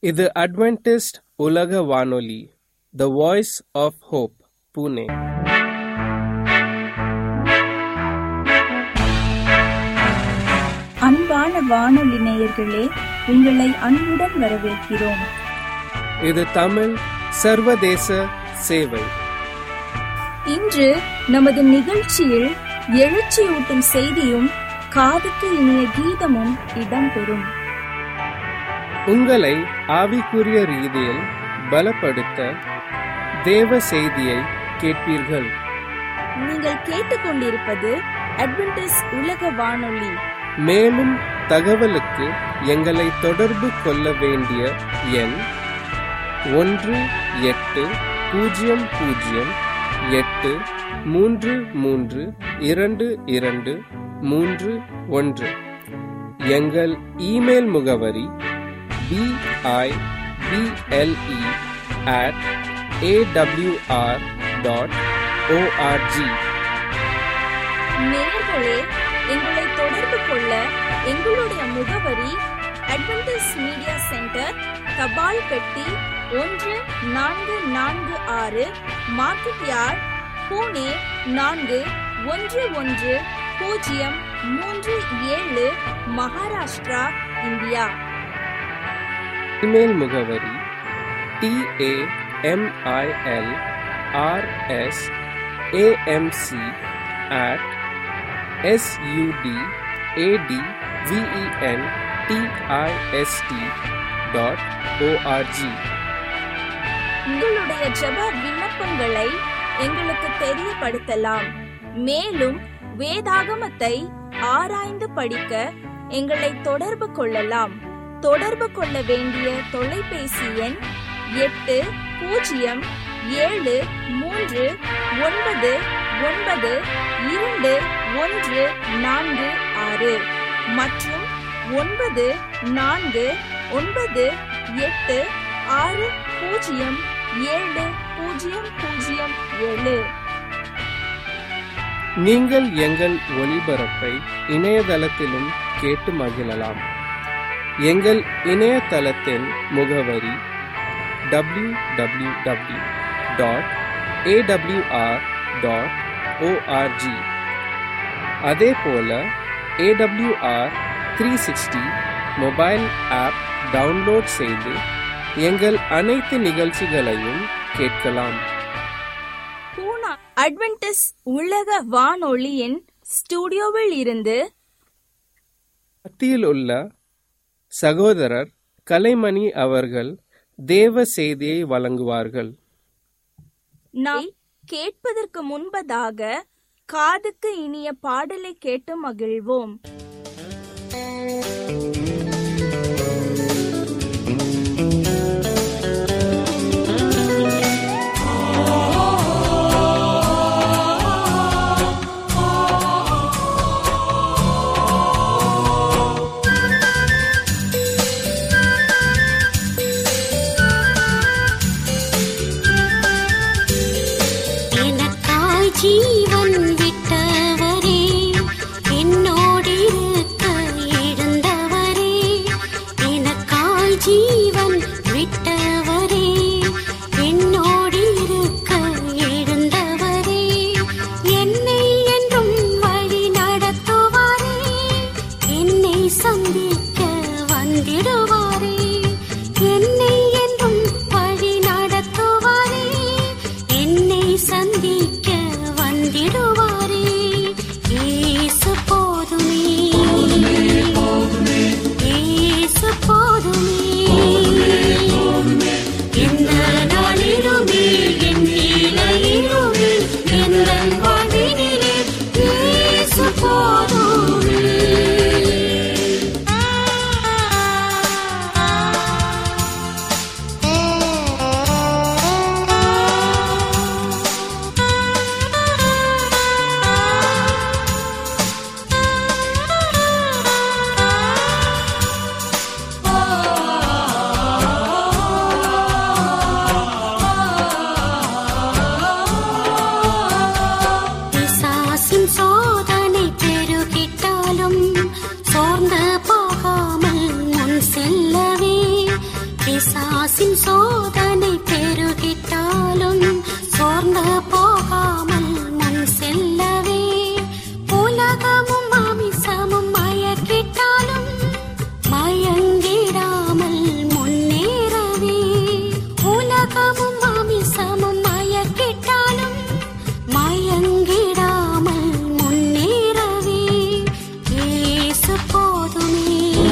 இது அட்வென்டிஸ்ட் உலக வானொலி, the voice of hope, Pune. அன்பான வானொலி நேயர்களே, உங்களை அன்புடன் வரவேற்கிறோம். இது தமிழ் சர்வதேச சேவை. இன்று நமது நிகழ்ச்சியில் எழுச்சியூட்டும் செய்தியும் காதுக்கு இனிய கீதமும் இடம்பெறும். உங்களை ஆவிக்குரிய ரீதியில் பலப்படுத்த தேவ செய்தியை கேட்பீர்கள். நீங்கள் கேட்டுக்கொண்டிருப்பது அட்வென்டிஸ்ட் உலக வானொலி. மேலும் தகவலுக்கு எங்களை தொடர்பு கொள்ள வேண்டிய எண் 1-800-833-2231. எங்கள் இமெயில் முகவரி bible@awr.org. நேயர்களே, எங்களை தொடர்பு கொள்ள எங்களுடைய முகவரி அட்வென்டிஸ்ட் மீடியா சென்டர், தபால் பெட்டி 1446, market yard, Pune 411037, Maharashtra, India. Email முகவரி tamil@amc@sudventist.org. உங்களுடைய ஜெப விண்ணப்பங்களை எங்களுக்கு தெரியப்படுத்தலாம். மேலும் வேதாகமத்தை ஆராய்ந்து படிக்க எங்களை தொடர்பு கொள்ளலாம். தொடர்பு கொள்ள வேண்டிய தொலைபேசி எண் 8073399214 மற்றும் 94986007. நீங்கள் எங்கள் ஒளிபரப்பை இணையதளத்திலும் கேட்டு மகிழலாம். எங்கள் இணையதளத்தின் முகவரி www.awr.org. அதே போல AWR 360 மொபைல் ஆப் டவுன்லோட் செய்து எங்கள் அனைத்து நிகழ்ச்சிகளையும் கேட்கலாம். பூனா அட்வென்டிஸ்ட் உலக வானொலியின் ஸ்டுடியோவில் இருந்து மத்தியில் உள்ள சகோதரர் கலைமணி அவர்கள் தேவ செய்தியை வழங்குவார்கள். நாம் கேட்பதற்கு முன்பதாக காதுக்கு இனிய பாடலை கேட்டு மகிழ்வோம். ஜீவன் விட்டவரே என்னோடிரு பிசாசின் சோதனை பெருகிட்டாலும் சோர்ந்து போகாமல் முன் செல்லவே, உலகமும் மாமிசமும் மயக்கிட்டாலும் மயங்கிடாமல் முன்னேறவே, உலகமும் மாமிசமும் மயக்கிட்டாலும் மயங்கிடாமல் முன்னேறவே, இயேசு போதுமே,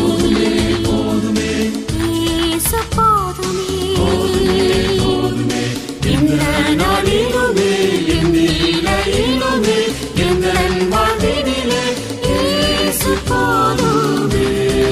இயேசு போதுமே, இந்த நாளிலுமே என் நிலையிலுமே எங்கள் வாழ்வினிலே இயேசு போதுமே.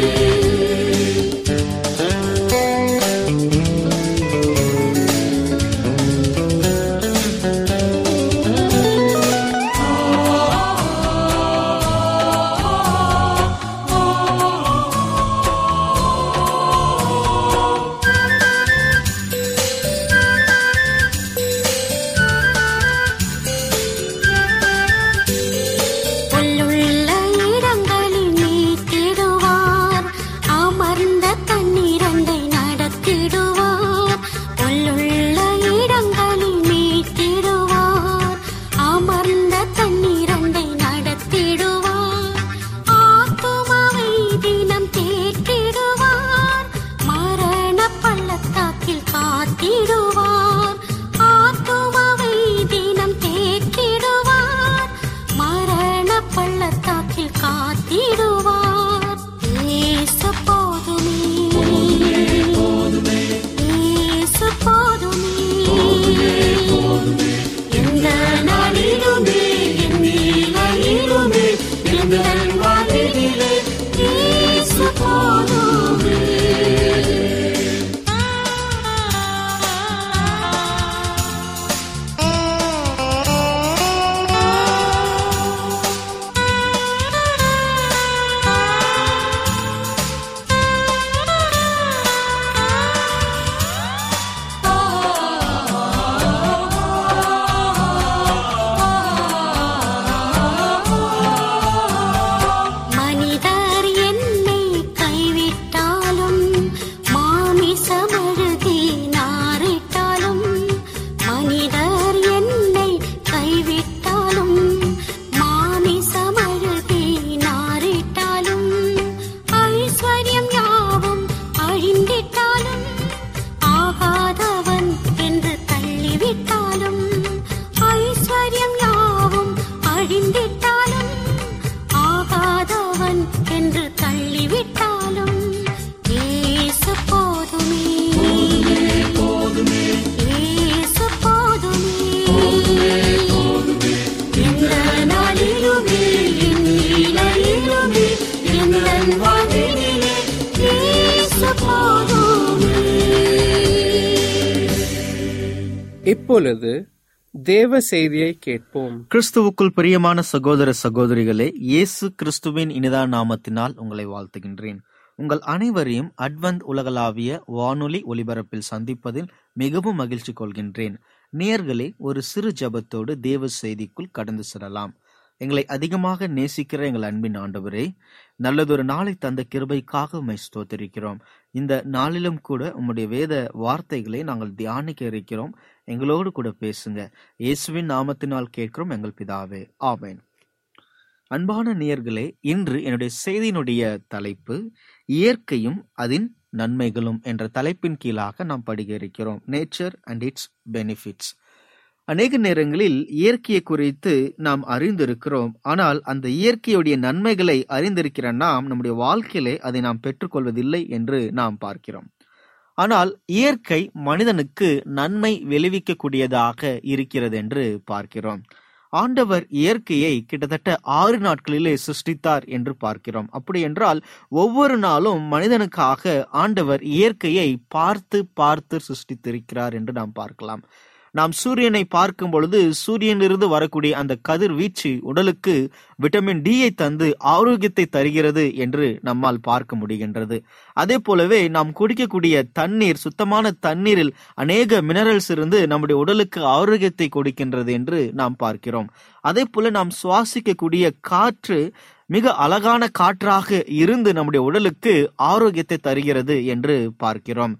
புல்லுள்ள இடங்களில் நீட்டிடுவார், அமர்ந்த தண்ணீரண்டை நடத்திடுவார். புல்லுள்ள இடங்களில் நீட்டிடுவார், அமர்ந்த தண்ணீரண்டை நடத்திடுவார். ஆத்துமாவை தினம் தேற்றிடுவார், மரண பள்ளத்தாக்கில் காத்திடுவார். ஆத்துமாவை தினம் தேற்றிடுவார், மரண பள்ளத்தாக்கில் காத்திடுவார். இயேசு போதுமே, இயேசு போதுமே, இந்த நாளிலுமே என் நிலையிலுமே எங்கள் வாழ்வினிலே இயேசு போதுமே. மனிதர் என்னை கைவிட்டாலும் மாமிசமழுதி நாறிட்டாலும், மனிதர் என்னை கைவிட்டாலும் மாமிசமழுதி நாறிட்டாலும், ஐஸ்வர்யம் யாவும் அழிந்திட்டாலும் ஆகாதவன் என்று தள்ளிவிட்டாலும், ஐஸ்வர்யம் யாவும் அழிந்திட்டாலும் ஆகாதவன் என்று தள்ளிவிட்டாலும், இயேசு போதுமே, இயேசு போதுமே, இந்த நாளிலுமே என் நிலையிலுமே எங்கள் வாழ்வினிலே இயேசு போதுமே. இப்பொழுது தேவ செய்தியை கேட்போம். கிறிஸ்துவுக்குள் பிரியமான சகோதர சகோதரிகளே, இயேசு கிறிஸ்துவின் இனிதான நாமத்தினால் உங்களை வாழ்த்துகின்றேன். உங்கள் அனைவரையும் அட்வென்ட் உலகளாவிய வானொலி ஒலிபரப்பில் சந்திப்பதில் மிகவும் மகிழ்ச்சி கொள்கின்றேன். நேயர்களே, ஒரு சிறு ஜெபத்தோடு தேவ செய்திக்குள் கடந்து செல்லலாம். எங்களை அதிகமாக நேசிக்கிற எங்கள் அன்பின் ஆண்டவரே, நல்லதொரு நாளை தந்த கிருபைக்காக உம்மை ஸ்தோத்திரிக்கிறோம். இந்த நாளிலும் கூட உம்முடைய வேத வார்த்தைகளை நாங்கள் தியானிக்க இருக்கிறோம். எங்களோடு கூட பேசுங்க. இயேசுவின் நாமத்தினால் கேட்கிறோம் எங்கள் பிதாவே, ஆமென். அன்பான நேயர்களே, இன்று என்னுடைய செய்தியினுடைய தலைப்பு இயற்கையும் அதன் நன்மைகளும் என்ற தலைப்பின் கீழாக நாம் படிக்க இருக்கிறோம். Nature and its benefits. அநேக நேரங்களில் இயற்கையை குறித்து நாம் அறிந்திருக்கிறோம். ஆனால் அந்த இயற்கையுடைய நன்மைகளை அறிந்திருக்கிற நாம் நம்முடைய வாழ்க்கையிலே அதை நாம் பெற்றுக்கொள்வதில்லை என்று நாம் பார்க்கிறோம். ஆனால் இயற்கை மனிதனுக்கு நன்மை விளைவிக்கக்கூடியதாக இருக்கிறது என்று பார்க்கிறோம். ஆண்டவர் இயற்கையை கிட்டத்தட்ட 6 நாட்களிலே சிருஷ்டித்தார் என்று பார்க்கிறோம். அப்படி என்றால் ஒவ்வொரு நாளும் மனிதனுக்காக ஆண்டவர் இயற்கையை பார்த்து பார்த்து சிருஷ்டித்திருக்கிறார் என்று நாம் பார்க்கலாம். நாம் சூரியனை பார்க்கும் பொழுது சூரியனிலிருந்து வரக்கூடிய அந்த கதிர்வீச்சு உடலுக்கு விட்டமின் டியை தந்து ஆரோக்கியத்தை தருகிறது என்று நம்மால் பார்க்க முடிகின்றது. அதே போலவே நாம் குடிக்கக்கூடிய தண்ணீர், சுத்தமான தண்ணீரில் அநேக மினரல்ஸ் இருந்து நம்முடைய உடலுக்கு ஆரோக்கியத்தை கொடுக்கின்றது என்று நாம் பார்க்கிறோம். அதே போல நாம் சுவாசிக்கக்கூடிய காற்று மிக அழகான காற்றாக இருந்து நம்முடைய உடலுக்கு ஆரோக்கியத்தை தருகிறது என்று பார்க்கிறோம்.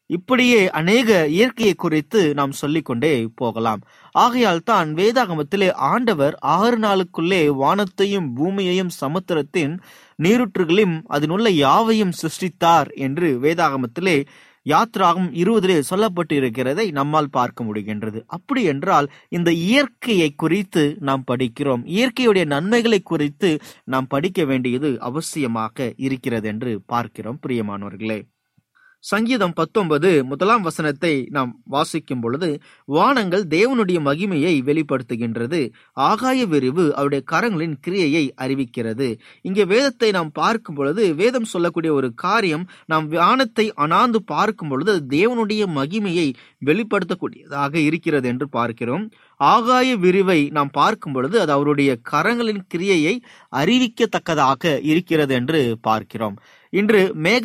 இப்படியே அநேக இயற்கையை குறித்து நாம் சொல்லிக்கொண்டே போகலாம். ஆகையால் தான் வேதாகமத்திலே ஆண்டவர் 6 நாளுக்குள்ளே வானத்தையும் பூமியையும் சமுத்திரத்தின் நீருற்றுகளையும் அதனுள்ள யாவையும் சிருஷ்டித்தார் என்று வேதாகமத்திலே யாத்ராகம் 20 சொல்லப்பட்டு இருக்கிறதை நம்மால் பார்க்க முடிகின்றது. அப்படி என்றால் இந்த இயற்கையை குறித்து நாம் படிக்கிறோம். இயற்கையுடைய நன்மைகளை குறித்து நாம் படிக்க வேண்டியது அவசியமாக இருக்கிறது என்று பார்க்கிறோம். பிரியமானவர்களே, சங்கீதம் 19 முதலாம் வசனத்தை நாம் வாசிக்கும் பொழுது, வானங்கள் தேவனுடைய மகிமையை வெளிப்படுத்துகின்றது, ஆகாய விரிவு அவருடைய கரங்களின் கிரியையை அறிவிக்கிறது. இங்கே வேதத்தை நாம் பார்க்கும் பொழுது வேதம் சொல்லக்கூடிய ஒரு காரியம், நாம் வானத்தை அனாந்து பார்க்கும் பொழுது தேவனுடைய மகிமையை வெளிப்படுத்தக்கூடியதாக இருக்கிறது என்று பார்க்கிறோம். ஆகாய விரிவை நாம் பார்க்கும் பொழுது அது அவருடைய கரங்களின் கிரியையை அறிவிக்கத்தக்கதாக இருக்கிறது என்று பார்க்கிறோம். இன்று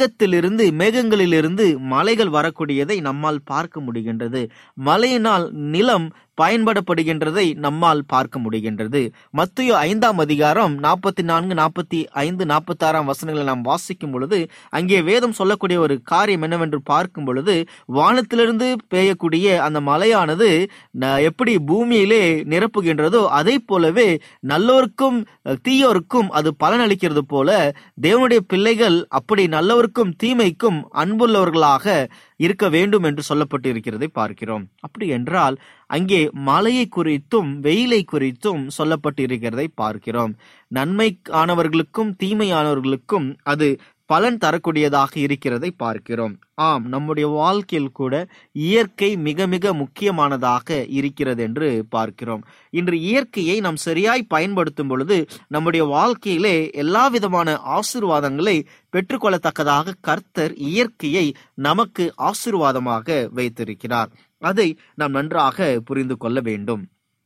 மேகங்களிலிருந்து மலைகள் வரக்கூடியதை நம்மால் பார்க்க முடிகின்றது. மலையினால் நிலம் பயன்படப்படுகின்றதை நம்மால் பார்க்க முடிகின்றது. மத்தேயு 5ஆம் அதிகாரம் 44, 45, 46 வசனங்களை நாம் வாசிக்கும் பொழுது அங்கே வேதம் சொல்லக்கூடிய ஒரு காரியம் என்னவென்று பார்க்கும் பொழுது, வானத்திலிருந்து பெய்யக்கூடிய அந்த மலையானது எப்படி பூமியிலே நிரப்புகின்றதோ அதை போலவே நல்லோருக்கும் தீயோருக்கும் அது பலனளிக்கிறது போல தேவனுடைய பிள்ளைகள் அப்படி நல்லவருக்கும் தீமைக்கும் அன்புள்ளவர்களாக இருக்க வேண்டும் என்று சொல்லப்பட்டு இருக்கிறதை பார்க்கிறோம். அப்படி என்றால் அங்கே மழையை குறித்தும் வெயிலை குறித்தும் சொல்லப்பட்டு இருக்கிறதை பார்க்கிறோம். நன்மையானவர்களுக்கும் தீமையானவர்களுக்கும் அது பலன் தரக்கூடியதாக இருக்கிறதை பார்க்கிறோம். ஆம், நம்முடைய வாழ்க்கையில் கூட இயற்கை மிக மிக முக்கியமானதாக இருக்கிறது என்று பார்க்கிறோம். இன்று இயற்கையை நாம் சரியாய் பயன்படுத்தும் பொழுது நம்முடைய வாழ்க்கையிலே எல்லா விதமான ஆசீர்வாதங்களை பெற்றுக்கொள்ளத்தக்கதாக கர்த்தர் இயற்கையை நமக்கு ஆசீர்வாதமாக வைத்திருக்கிறார். அதை நாம் நன்றாக புரிந்து கொள்ள வேண்டும்.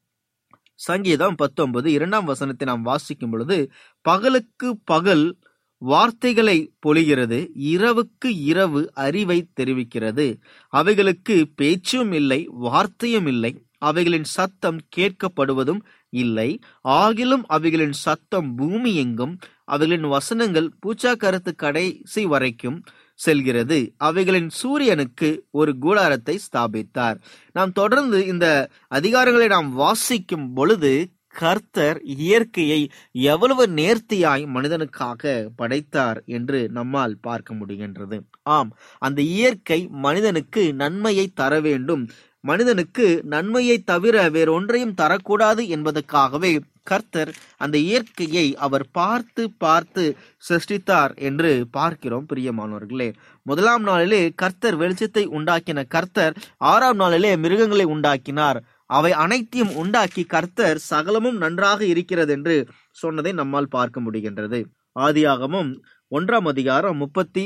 சங்கீதம் 19 2ஆம் வசனத்தை நாம் வாசிக்கும் பொழுது, பகலுக்கு பகல் வார்த்தைகளை பொழிகிறது, இரவுக்கு இரவு அறிவை தெரிவிக்கிறது. அவைகளுக்கு பேச்சும் இல்லை, வார்த்தையும் இல்லை, அவைகளின் சத்தம் கேட்கப்படுவதும் இல்லை. ஆகிலும் அவைகளின் சத்தம் பூமி எங்கும், அவைகளின் வசனங்கள் பூச்சாக்கரத்து கடைசி வரைக்கும் செல்கிறது. அவைகளின் சூரியனுக்கு ஒரு கூடாரத்தை ஸ்தாபித்தார். நாம் தொடர்ந்து இந்த அதிகாரங்களை நாம் வாசிக்கும் பொழுது கர்த்தர் இயற்கையை எவ்வளவு நேர்த்தியாய் மனிதனுக்காக படைத்தார் என்று நம்மால் பார்க்க முடிகின்றது. ஆம், அந்த இயற்கை மனிதனுக்கு நன்மையை தர வேண்டும், மனிதனுக்கு நன்மையை தவிர வேறொன்றையும் தரக்கூடாது என்பதற்காகவே கர்த்தர் அந்த இயற்கையை அவர் பார்த்து பார்த்து சிருஷ்டித்தார் என்று பார்க்கிறோம். பிரியமானவர்களே, 1ஆம் நாளிலே கர்த்தர் வெளிச்சத்தை உண்டாக்கின கர்த்தர் 6ஆம் நாளிலே மிருகங்களை உண்டாக்கினார். அவை அனைத்தையும் உண்டாக்கி கர்த்தர் சகலமும் நன்றாக இருக்கிறது என்று சொன்னதை நம்மால் பார்க்க முடிகின்றது. ஆதியாகமம் 1ஆம் அதிகாரம்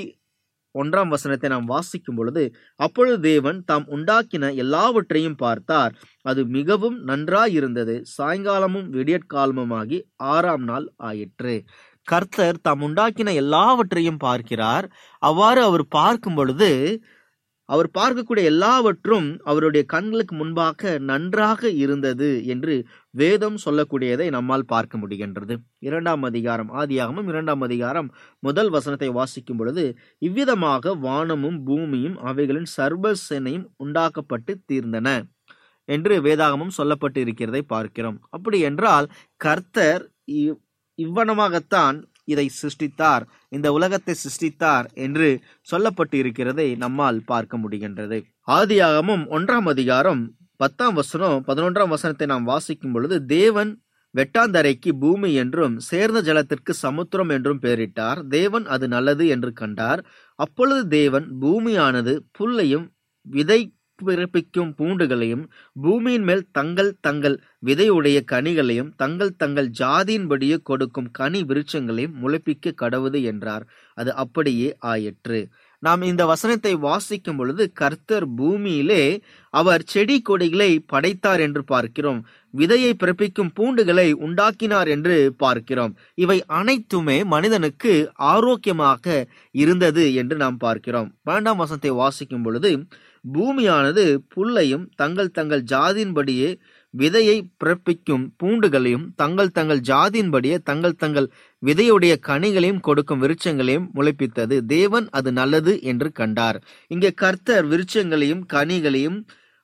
31ஆம் வசனத்தை நாம் வாசிக்கும் பொழுது, அப்பொழுது தேவன் தாம் உண்டாக்கின எல்லாவற்றையும் பார்த்தார், அது மிகவும் நன்றாயிருந்தது, சாயங்காலமும் விடியற்காலமுமாகி 6ஆம் நாள் ஆயிற்று. கர்த்தர் தாம் உண்டாக்கின எல்லாவற்றையும் பார்க்கிறார். அவ்வாறு அவர் பார்க்கும் பொழுது அவர் பார்க்கக்கூடிய எல்லாவற்றும் அவருடைய கண்களுக்கு முன்பாக நன்றாக இருந்தது என்று வேதம் சொல்லக்கூடியதை நம்மால் பார்க்க முடிகின்றது. 2ஆம் அதிகாரம் ஆதியாகமம் 2ஆம் அதிகாரம் 1 வசனத்தை வாசிக்கும் பொழுது, இவ்விதமாக வானமும் பூமியும் அவைகளின் சர்வ சேனையும் உண்டாக்கப்பட்டு தீர்ந்தன என்று வேதாகமம் சொல்லப்பட்டு இருக்கிறதை பார்க்கிறோம். அப்படி என்றால் கர்த்தர் இவ்வனமாகத்தான் இதை சிருஷ்டித்தார், இந்த உலகத்தை சிருஷ்டித்தார் என்று சொல்லப்பட்டு இருக்கிறதை நம்மால் பார்க்க முடிகின்றது. ஆதியாகமம் 1ஆம் அதிகாரம் 10ஆம் வசனம் 11ஆம் வசனத்தை நாம் வாசிக்கும் பொழுது, தேவன் வெட்டாந்தரைக்கு பூமி என்றும் சேர்ந்த ஜலத்திற்கு சமுத்திரம் என்றும் பெயரிட்டார். தேவன் அது நல்லது என்று கண்டார். அப்பொழுது தேவன் பூமியானது புல்லையும் விதை பிறப்பிக்கும் பூண்டுகளையும் பூமியின் மேல் தங்கள் தங்கள் விதையுடைய கனிகளையும் தங்கள் தங்கள் ஜாதியின்படியே கொடுக்கும் கனி விருட்சங்களையும் முளைப்பிக்க கடவுது என்றார். அது அப்படியே ஆயிற்று. நாம் இந்த வசனத்தை வாசிக்கும் பொழுது கர்த்தர் பூமியிலே அவர் செடி கொடிகளை படைத்தார் என்று பார்க்கிறோம். விதையை பிறப்பிக்கும் பூண்டுகளை உண்டாக்கினார் என்று பார்க்கிறோம். இவை அனைத்துமே மனிதனுக்கு ஆரோக்கியமாக இருந்தது என்று நாம் பார்க்கிறோம். 12ஆம் வசனத்தை வாசிக்கும் பொழுது, பூமியானது புல்லையும் தங்கள் தங்கள் ஜாதியின்படியே விதையை பிறப்பிக்கும் பூண்டுகளையும் தங்கள் தங்கள் ஜாதியின்படியே தங்கள் தங்கள் விதையுடைய கனிகளையும் கொடுக்கும் விருட்சங்களையும் முளைப்பித்தது. தேவன் அது நல்லது என்று கண்டார். இங்கே கர்த்தர் விருட்சங்களையும் கனிகளையும்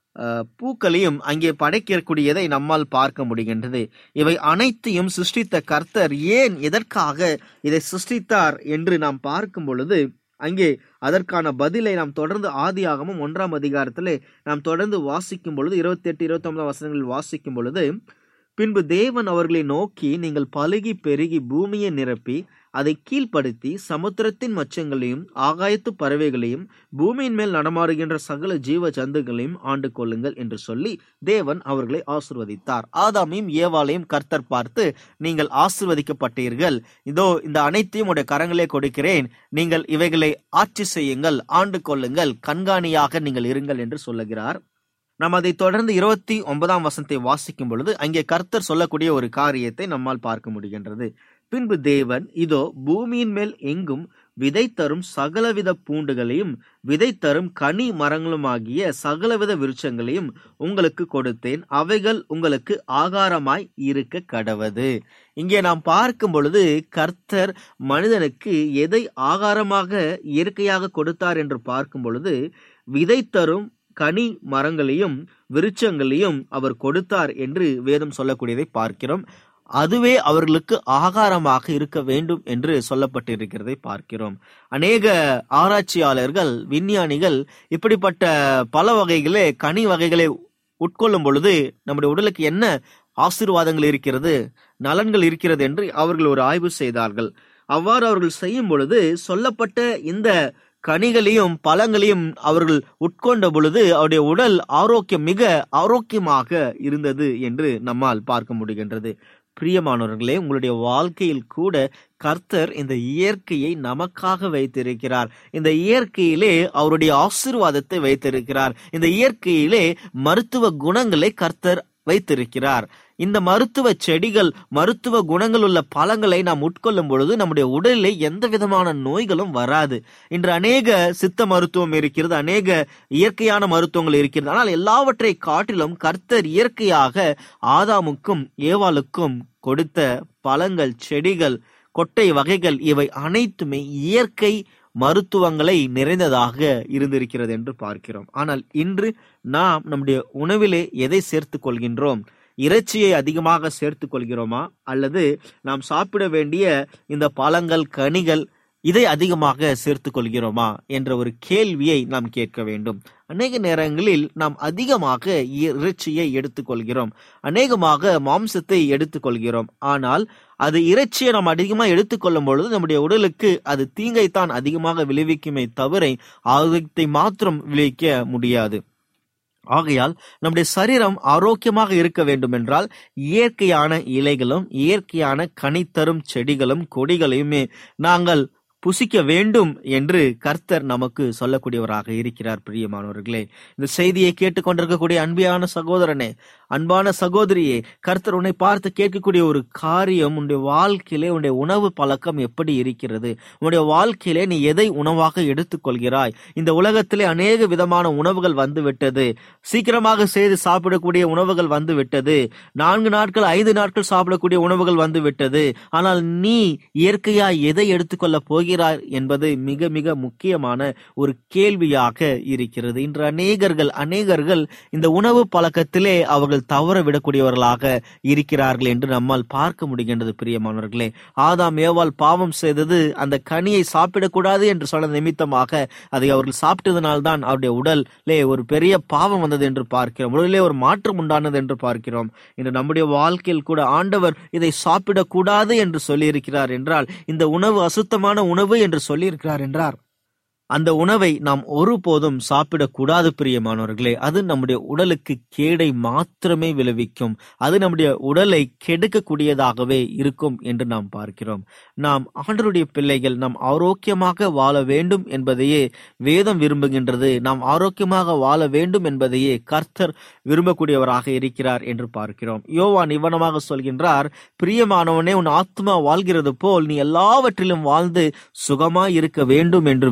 பூக்களையும் அங்கே படைக்கக்கூடியதை நம்மால் பார்க்க முடிகின்றது. இவை அனைத்தையும் சிருஷ்டித்த கர்த்தர் ஏன் எதற்காக இதை சிருஷ்டித்தார் என்று நாம் பார்க்கும் பொழுது அங்கே அதற்கான பதிலை நாம் தொடர்ந்து ஆதியாகமம் 1ஆம் அதிகாரத்திலே நாம் தொடர்ந்து வாசிக்கும் பொழுது 28, 29 வசனங்களில் வாசிக்கும் பொழுது, பின்பு தேவன் அவர்களை நோக்கி, நீங்கள் பலுகி பெருகி பூமியை நிரப்பி அதை கீழ்ப்படுத்தி சமுத்திரத்தின் மச்சங்களையும் ஆகாயத்து பறவைகளையும் பூமியின் மேல் நடமாறுகின்ற சகல ஜீவ ஜந்துகளையும் ஆண்டு கொள்ளுங்கள் என்று சொல்லி தேவன் அவர்களை ஆசீர்வதித்தார். ஆதாமையும் ஏவாளையும் கர்த்தர் பார்த்து, நீங்கள் ஆசீர்வதிக்கப்பட்டீர்கள், இதோ இந்த அனைத்தையும் உடைய கரங்களே கொடுக்கிறேன், நீங்கள் இவைகளை ஆட்சி செய்யுங்கள், ஆண்டு கொள்ளுங்கள், கண்காணியாக நீங்கள் இருங்கள் என்று சொல்லுகிறார். நாம் அதை தொடர்ந்து 29ஆம் வசனத்தை வாசிக்கும் பொழுது அங்கே கர்த்தர் சொல்லக்கூடிய ஒரு காரியத்தை நம்மால் பார்க்க முடிகின்றது. பின்பு தேவன், இதோ பூமியின் மேல் எங்கும் விதை தரும் சகலவித பூண்டுகளையும் விதை தரும் கனி மரங்களுமாகிய சகலவித விருட்சங்களையும் உங்களுக்கு கொடுத்தேன், அவைகள் உங்களுக்கு ஆகாரமாய் இருக்க கடவது. இங்கே நாம் பார்க்கும் பொழுது கர்த்தர் மனிதனுக்கு எதை ஆகாரமாக இயற்கையாக கொடுத்தார் என்று பார்க்கும் பொழுது விதை தரும் கனி மரங்களையும் விருட்சங்களையும் அவர் கொடுத்தார் என்று வேதம் சொல்லக்கூடியதை பார்க்கிறோம். அதுவே அவர்களுக்கு ஆகாரமாக இருக்க வேண்டும் என்று சொல்லப்பட்டிருக்கிறதை பார்க்கிறோம். அநேக ஆராய்ச்சியாளர்கள், விஞ்ஞானிகள் இப்படிப்பட்ட பல வகைகளே கனி வகைகளை உட்கொள்ளும் பொழுது நம்முடைய உடலுக்கு என்ன ஆசீர்வாதங்கள் இருக்கிறது, நலன்கள் இருக்கிறது என்று அவர்கள் ஒரு ஆய்வு செய்தார்கள். அவ்வாறு அவர்கள் செய்யும் பொழுது சொல்லப்பட்ட இந்த கனிகளையும் பழங்களையும் அவர்கள் உட்கொண்ட பொழுது அவருடைய உடல் மிக ஆரோக்கியமாக இருந்தது என்று நம்மால் பார்க்க முடிகின்றது. பிரியமானவர்களே, உங்களுடைய வாழ்க்கையில் கூட கர்த்தர் இந்த இயற்கையை நமக்காக வைத்திருக்கிறார். இந்த இயற்கையிலே அவருடைய ஆசீர்வாதத்தை வைத்திருக்கிறார். இந்த இயற்கையிலே மருத்துவ குணங்களை கர்த்தர் வைத்திருக்கிறார். இந்த மருத்துவ செடிகள், மருத்துவ குணங்கள் உள்ள பழங்களை நாம் உட்கொள்ளும் பொழுது நம்முடைய உடலிலே எந்த விதமான நோய்களும் வராது. இன்று அநேக சித்த மருத்துவம் இருக்கிறது, அநேக இயற்கையான மருத்துவங்கள் இருக்கிறது. ஆனால் எல்லாவற்றை காட்டிலும் கர்த்தர் இயற்கையாக ஆதாமுக்கும் ஏவாளுக்கும் கொடுத்த பழங்கள், செடிகள், கொட்டை வகைகள், இவை அனைத்துமே இயற்கை மருத்துவங்களை நிறைந்ததாக இருந்திருக்கிறது என்று பார்க்கிறோம். ஆனால் இன்று நாம் நம்முடைய உணவிலே எதை சேர்த்துக் கொள்கின்றோம்? இறைச்சியை அதிகமாக சேர்த்துக் கொள்கிறோமா, அல்லது நாம் சாப்பிட வேண்டிய இந்த பழங்கள், கனிகள் இதை அதிகமாக சேர்த்துக் கொள்கிறோமா என்ற ஒரு கேள்வியை நாம் கேட்க வேண்டும். அநேக நேரங்களில் நாம் அதிகமாக இறைச்சியை எடுத்துக்கொள்கிறோம், அநேகமாக மாம்சத்தை எடுத்துக்கொள்கிறோம். ஆனால் அது இறைச்சியை நாம் அதிகமாக எடுத்துக்கொள்ளும் பொழுது நம்முடைய உடலுக்கு அது தீங்கைத்தான் அதிகமாக விளைவிக்குமே தவிர ஆரோக்கியத்தை மாத்திரம் விளைவிக்க முடியாது. ஆகையால் நம்முடைய சரீரம் ஆரோக்கியமாக இருக்க வேண்டும் என்றால் இயற்கையான இலைகளும் இயற்கையான கனி தரும் செடிகளும் கொடிகளையுமே நாங்கள் புசிக்க வேண்டும் என்று கர்த்தர் நமக்கு சொல்லக்கூடியவராக இருக்கிறார். பிரியமானவர்களே, இந்த செய்தியை கேட்டுக்கொண்டிருக்கக்கூடிய அன்பான சகோதரனே, அன்பான சகோதரியே, கர்த்தர் உன்னை பார்த்து கேட்கக்கூடிய ஒரு காரியம், உன்னுடைய வாழ்க்கையிலே உன்னுடைய உணவு பழக்கம் எப்படி இருக்கிறது? உன்னுடைய வாழ்க்கையிலே நீ எதை உணவாக எடுத்துக்கொள்கிறாய்? இந்த உலகத்திலே அநேக விதமான உணவுகள் வந்துவிட்டது. சீக்கிரமாக செய்து சாப்பிடக்கூடிய உணவுகள் வந்துவிட்டது. 4 நாட்கள் 5 நாட்கள் சாப்பிடக்கூடிய உணவுகள் வந்துவிட்டது. ஆனால் நீ இயற்கையா எதை எடுத்துக்கொள்ள போகிறாய் என்பது மிக மிக முக்கியமான ஒரு கேள்வியாக இருக்கிறது. இன்று அநேகர்கள் இந்த உணவு பழக்கத்திலே அவர்கள் தவற விடக்கூடியவர்களாக இருக்கிறார்கள் என்று நம்மால் பார்க்க முடிகின்றது. பிரியமானவர்களே, ஆதாம் ஏவாள் பாவம் செய்தது அந்த கனியை சாப்பிடக்கூடாது என்று சொன்ன நிமித்தமாக அதை அவர்கள் சாப்பிட்டதனால்தான் அவருடைய உடலே ஒரு பெரிய பாவம் வந்தது என்று பார்க்கிறோம். உடலிலே ஒரு மாற்றம் உண்டானது என்று பார்க்கிறோம். இன்று நம்முடைய வாழ்க்கையில் கூட ஆண்டவர் இதை சாப்பிடக்கூடாது என்று சொல்லி இருக்கிறார் என்றால், இந்த உணவு அசுத்தமான உணவு என்று சொல்லி இருக்கிறார் என்றார், அந்த உணவை நாம் ஒருபோதும் சாப்பிடக்கூடாது. பிரியமானவர்களே, அது நம்முடைய உடலுக்கு கேடை மாத்திரமே விளைவிக்கும். அது நம்முடைய உடலை கெடுக்கக்கூடியதாகவே இருக்கும் என்று நாம் பார்க்கிறோம். நாம் ஆண்டவருடைய பிள்ளைகள், நாம் ஆரோக்கியமாக வாழ வேண்டும் என்பதையே வேதம் விரும்புகின்றது. நாம் ஆரோக்கியமாக வாழ வேண்டும் என்பதையே கர்த்தர் விரும்பக்கூடியவராக இருக்கிறார் என்று பார்க்கிறோம். யோவான் இவ்வனமாக சொல்கின்றார், பிரியமானவனே, உன் ஆத்மா வாழ்கிறது போல் நீ எல்லாவற்றிலும் வாழ்ந்து சுகமாய் இருக்க வேண்டும் என்று விரும்புகிறேன்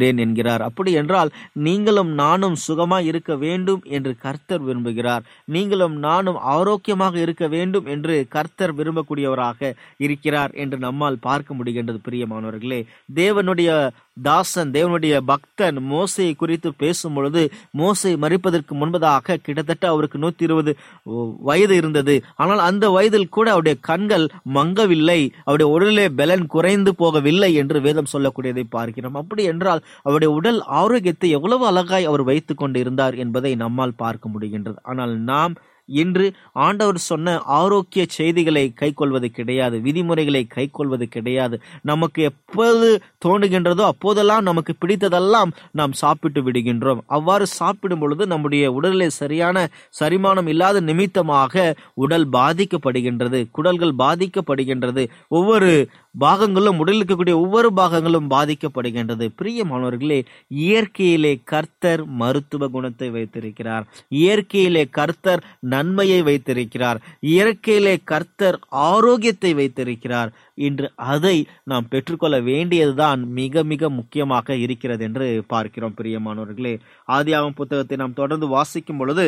விரும்புகிறேன் என்கிறார். அப்படி என்றால் நீங்களும் நானும் சுகமாய் இருக்க வேண்டும் என்று கர்த்தர் விரும்புகிறார். நீங்களும் நானும் ஆரோக்கியமாக இருக்க வேண்டும் என்று கர்த்தர் விரும்பக்கூடியவராக இருக்கிறார் என்று நம்மால் பார்க்க முடிகின்றது. பிரியமானவர்களே, தேவனுடைய தாசன், தேவனுடைய பக்தன் மோசையை குறித்து பேசும் பொழுது, மோசை மரிப்பதற்கு முன்பதாக கிட்டத்தட்ட அவருக்கு 120 வயது இருந்தது. ஆனால் அந்த வயதில் கூட அவருடைய கண்கள் மங்கவில்லை, அவருடைய உடலிலே பலன் குறைந்து போகவில்லை என்று வேதம் சொல்லக்கூடியதை பார்க்கிறோம். அப்படி என்றால் அவருடைய உடல் ஆரோக்கியத்தை எவ்வளவு அழகாய் அவர் வைத்துக் கொண்டு இருந்தார் என்பதை நம்மால் பார்க்க முடிகின்றது. ஆனால் நாம் இன்று ஆண்டவர் சொன்ன ஆரோக்கிய செய்திகளை கை கொள்வது கிடையாது, விதிமுறைகளை கை கொள்வது கிடையாது. நமக்கு எப்போது தோணுகின்றதோ அப்போதெல்லாம் நமக்கு பிடித்ததெல்லாம் நாம் சாப்பிட்டு விடுகின்றோம். அவ்வாறு சாப்பிடும் பொழுது நம்முடைய உடலிலே சரியான சரிமானம் இல்லாத நிமித்தமாக உடல் பாதிக்கப்படுகின்றது, குடல்கள் பாதிக்கப்படுகின்றது, ஒவ்வொரு பாகங்களும், உடலில் இருக்கக்கூடிய ஒவ்வொரு பாகங்களும் பாதிக்கப்படுகின்றது. பிரியமானவர்களே, இயற்கையிலே கர்த்தர் மருத்துவ குணத்தை வைத்திருக்கிறார், இயற்கையிலே கர்த்தர் நன்மையை வைத்திருக்கிறார், இயற்கையிலே கர்த்தர் ஆரோக்கியத்தை வைத்திருக்கிறார். இன்று அதை நாம் பெற்றுக்கொள்ள வேண்டியதுதான் மிக மிக முக்கியமாக இருக்கிறது என்று பார்க்கிறோம். பிரியமானவர்களே, ஆதியாகமம் புத்தகத்தை நாம் தொடர்ந்து வாசிக்கும் பொழுது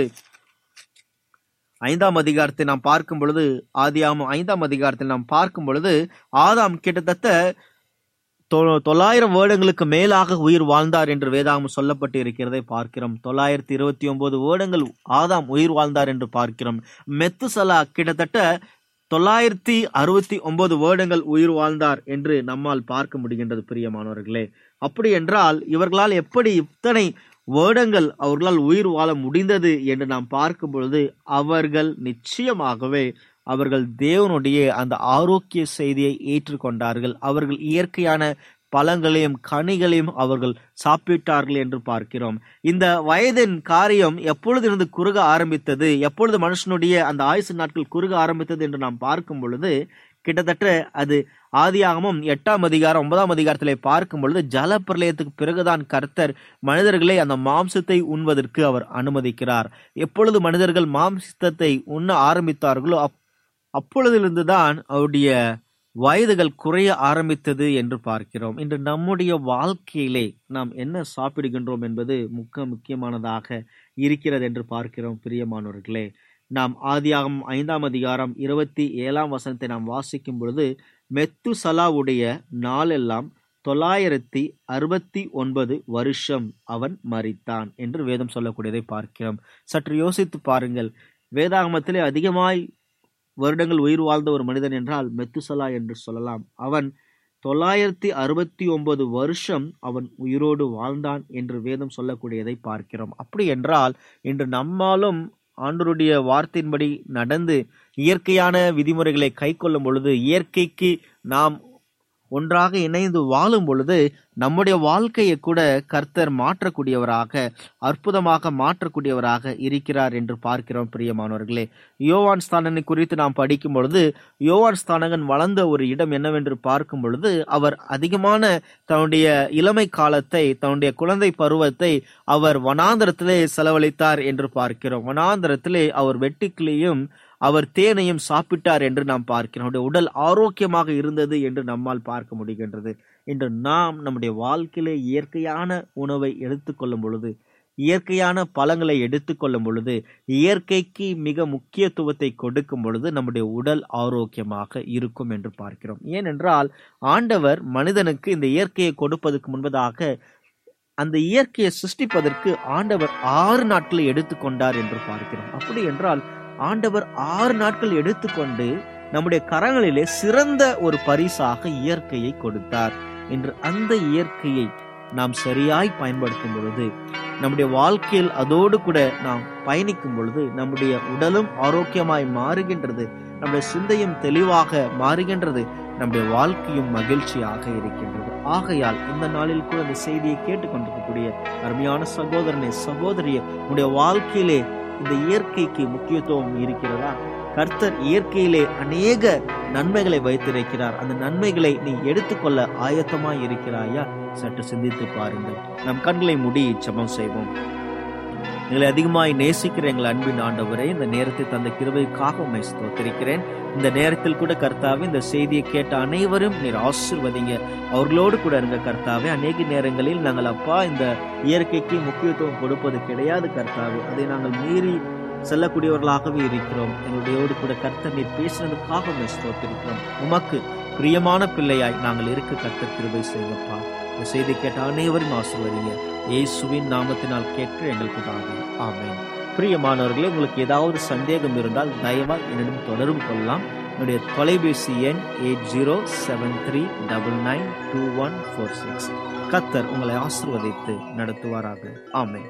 5ஆம் அதிகாரத்தை நாம் பார்க்கும் பொழுது, ஆதியாகமம் 5ஆம் அதிகாரத்தில் நாம் பார்க்கும் பொழுது, ஆதாம் கிட்டத்தட்ட 900 வருடங்களுக்கு மேலாக உயிர் வாழ்ந்தார் என்று வேதாகமம் சொல்லப்பட்டு இருக்கிறதை பார்க்கிறோம். 929 வருடங்கள் ஆதாம் உயிர் வாழ்ந்தார் என்று பார்க்கிறோம். மெத்துசலா கிட்டத்தட்ட 969 வருடங்கள் உயிர் வாழ்ந்தார் என்று நம்மால் பார்க்க முடிகின்றது. பிரியமானவர்களே, அப்படி என்றால் இவர்களால் எப்படி இத்தனை வருடங்கள் அவர்களால் உயிர் வாழ முடிந்தது என்று நாம் பார்க்கும் பொழுது, அவர்கள் நிச்சயமாகவே அவர்கள் தேவனுடைய அந்த ஆரோக்கிய செய்தியை ஏற்றுக்கொண்டார்கள். அவர்கள் இயற்கையான பழங்களையும் கனிகளையும் அவர்கள் சாப்பிட்டார்கள் என்று பார்க்கிறோம். இந்த வயதின் காரியம் எப்பொழுதிருந்து குறுக ஆரம்பித்தது, எப்பொழுது மனுஷனுடைய அந்த ஆயுசு நாட்கள் குறுக ஆரம்பித்தது என்று நாம் பார்க்கும் பொழுது, கிட்டத்தட்ட அது ஆதியாகமம் 8ஆம் அதிகாரம் 9ஆம் அதிகாரத்திலே பார்க்கும் பொழுது, ஜல பிரளயத்துக்கு பிறகுதான் கர்த்தர் மனிதர்களை அந்த மாம்சத்தை உண்வதற்கு அவர் அனுமதிக்கிறார். எப்பொழுது மனிதர்கள் மாம்சத்தை உண்ண ஆரம்பித்தார்களோ அப்பொழுதிலிருந்துதான் அவருடைய வயதுகள் குறைய ஆரம்பித்தது என்று பார்க்கிறோம். இன்று நம்முடைய வாழ்க்கையிலே நாம் என்ன சாப்பிடுகின்றோம் என்பது முக்கியமானதாக இருக்கிறது என்று பார்க்கிறோம். பிரியமானவர்களே, நாம் ஆதியாகமம் 5ஆம் அதிகாரம் 27ஆம் வசனத்தை நாம் வாசிக்கும் பொழுது, மெத்துசலாவுடைய நாளெல்லாம் 969 வருஷம் அவன் மரித்தான் என்று வேதம் சொல்லக்கூடியதை பார்க்கிறோம். சற்று யோசித்து பாருங்கள், வேதாகமத்திலே அதிகமாய் வருடங்கள் உயிர் வாழ்ந்த ஒரு மனிதன் என்றால் மெத்துசலா என்று சொல்லலாம். அவன் 969 வருஷம் அவன் உயிரோடு வாழ்ந்தான் என்று வேதம் சொல்லக்கூடியதை பார்க்கிறோம். அப்படி என்றால் இன்று நம்மாலும் ஆண்டவருடைய வார்த்தையின்படி நடந்து இயற்கையான விதிமுறைகளை கை கொள்ளும் பொழுது, இயற்கைக்கு நாம் ஒன்றாக இணைந்து வாழும் பொழுது, நம்முடைய வாழ்க்கையை கூட கர்த்தர் மாற்றக்கூடியவராக, அற்புதமாக மாற்றக்கூடியவராக இருக்கிறார் என்று பார்க்கிறோம். பிரியமானவர்களே, யோவான் ஸ்நானனை குறித்து நாம் படிக்கும் பொழுது, யோவான் ஸ்நானகன் வளர்ந்த ஒரு இடம் என்னவென்று பார்க்கும் பொழுது, அவர் அதிகமான தன்னுடைய இளமை காலத்தை, தன்னுடைய குழந்தை பருவத்தை அவர் வனாந்தரத்திலே செலவழித்தார் என்று பார்க்கிறோம். வனாந்தரத்திலே அவர் வெட்டுக்கிளியும் அவர் தேனையும் சாப்பிட்டார் என்று நாம் பார்க்கிறோம். அவருடைய உடல் ஆரோக்கியமாக இருந்தது என்று நம்மால் பார்க்க முடிகின்றது. இன்று நாம் நம்முடைய வாழ்க்கையிலே இயற்கையான உணவை எடுத்துக்கொள்ளும் பொழுது, இயற்கையான பழங்களை எடுத்துக்கொள்ளும் பொழுது, இயற்கைக்கு மிக முக்கியத்துவத்தை கொடுக்கும் பொழுது நம்முடைய உடல் ஆரோக்கியமாக இருக்கும் என்று பார்க்கிறோம். ஏனென்றால் ஆண்டவர் மனிதனுக்கு இந்த இயற்கையை கொடுப்பதற்கு முன்பதாக அந்த இயற்கையை சிருஷ்டிப்பதற்கு ஆண்டவர் 6 நாட்களை எடுத்துக்கொண்டார் என்று பார்க்கிறோம். அப்படி என்றால் ஆண்டவர் 6 நாட்கள் எடுத்துக்கொண்டு நம்முடைய கரங்களிலே சிறந்த ஒரு பரிசாக இயற்கையை கொடுத்தார். இன்று அந்த இயற்கையை நாம் சரியாய் பயன்படுத்தும் பொழுது, நம்முடைய வாழ்க்கையில் அதோடு கூட நாம் பயணிக்கும் பொழுது, நம்முடைய உடலும் ஆரோக்கியமாய் மாறுகின்றது, நம்முடைய சிந்தையும் தெளிவாக மாறுகின்றது, நம்முடைய வாழ்க்கையும் மகிழ்ச்சியாக இருக்கின்றது. ஆகையால் இந்த நாளில் கூட இந்த செய்தியை கேட்டுக்கொண்டிருக்கக்கூடிய அருமையான சகோதரனே, சகோதரியே, உன்னுடைய வாழ்க்கையிலே இந்த இயற்கைக்கு முக்கியத்துவம் இருக்கிறதா? கர்த்தர் இயற்கையிலே அநேக நன்மைகளை வைத்திருக்கிறார். அந்த நன்மைகளை நீ எடுத்துக்கொள்ள ஆயத்தமாய் இருக்கிறாயா? சற்று சிந்தித்து பாருங்கள். நம் கண்களை மூடி ஜெபம் செய்வோம். எங்களை அதிகமாய் நேசிக்கிற எங்கள் அன்பின் ஆண்டவரே, இந்த நேரத்தை தந்த கிருபைக்காக உம்மை ஸ்தோத்திரிக்கிறேன். இந்த நேரத்தில் கூட கர்த்தாவே, இந்த செய்தியை கேட்ட அனைவரும் நீர் ஆசீர்வதிங்க, அவர்களோடு கூட இருங்க கர்த்தாவே. அநேக நேரங்களில் நாங்கள் அப்பா இந்த இயற்கைக்கு முக்கியத்துவம் கொடுப்பது கிடையாது கர்த்தாவே, அதை நாங்கள் மீறி செல்லக்கூடியவர்களாகவே இருக்கிறோம். எங்களுடையோடு கூட கர்த்தர் நீர் பேசினதுக்காக உம்மை ஸ்தோத்திரிக்கிறோம். உமக்கு பிரியமான பிள்ளையாய் நாங்கள் இருக்க கர்த்தர் கிருபை செய்யப்பா. இந்த செய்தி கேட்ட அனைவரும் ஆசீர்வதிங்க, இயேசுவின் நாமத்தினால் கேட்டு எங்கள் பிதாவே, ஆமென். பிரியமானவர்களே, உங்களுக்கு ஏதாவது சந்தேகம் இருந்தால் தயவாக என்னிடம் தொடர்பு கொள்ளலாம். என்னுடைய தொலைபேசி எண் 8073992146. கர்த்தர் உங்களை ஆசீர்வதித்து நடத்துவாராக. ஆமென்.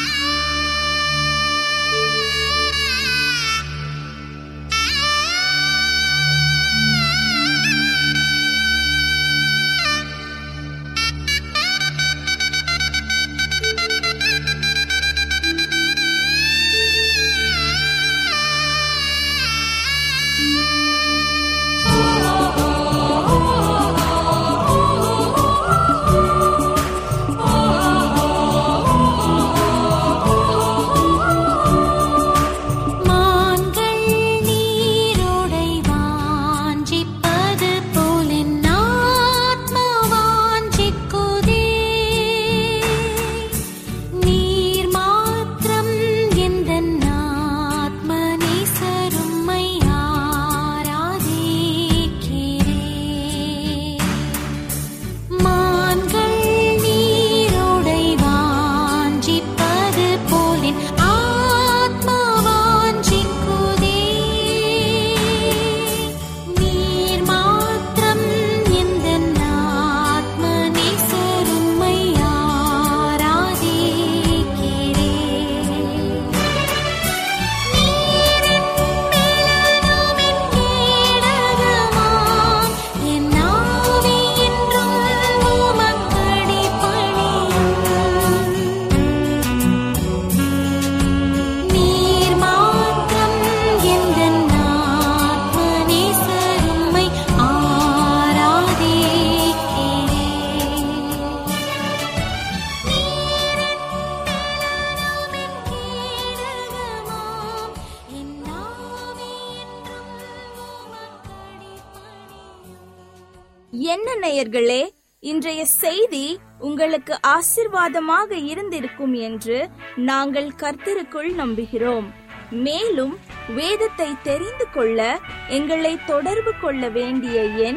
என்ன நேயர்களே, இன்றைய செய்தி உங்களுக்கு ஆசீர்வாதமாக இருந்திருக்கும் என்று நாங்கள் கர்த்தருக்குள் நம்புகிறோம். மேலும் வேதத்தை தெரிந்து கொள்ள எங்களை தொடர்பு கொள்ள வேண்டிய எண்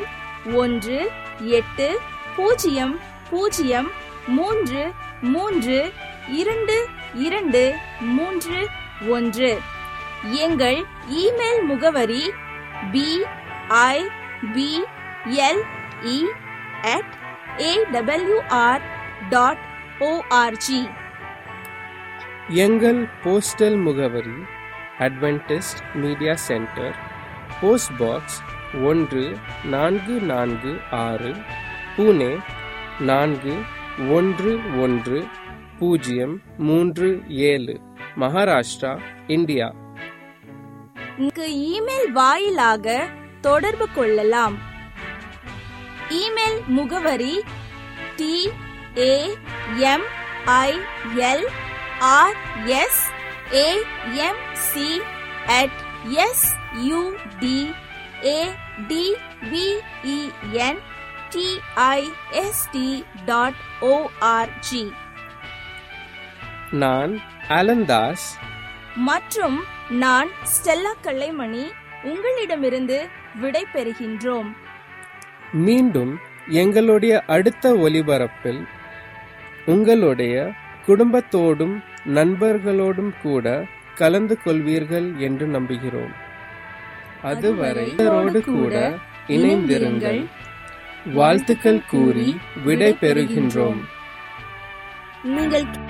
1-800-332-221. எங்கள் இமெயில் முகவரி BIBLE@awr.org. எங்கள் போஸ்டல் முகவரி Adventist media centre, post box 1446, Pune 411037, Maharashtra, India. Email வாயிலாக தொடர்பு கொள்ளலாம். இமெயில் முகவரி tamilrsamc@sudentist.org. நான் அலந்தாஸ் மற்றும் நான் ஸ்டெல்லா கல்லைமணி உங்களிடமிருந்து விடை பெறுகின்றோம். மீண்டும் எங்களுடைய அடுத்த ஒலிபரப்பில் உங்களுடைய குடும்பத்தோடும் நண்பர்களோடும் கூட கலந்து கொள்வீர்கள் என்று நம்புகிறோம். அதுவரை கூட இணைந்திருங்கள். வாழ்த்துக்கள் கூறி விடை பெறுகின்றோம். நீங்கள்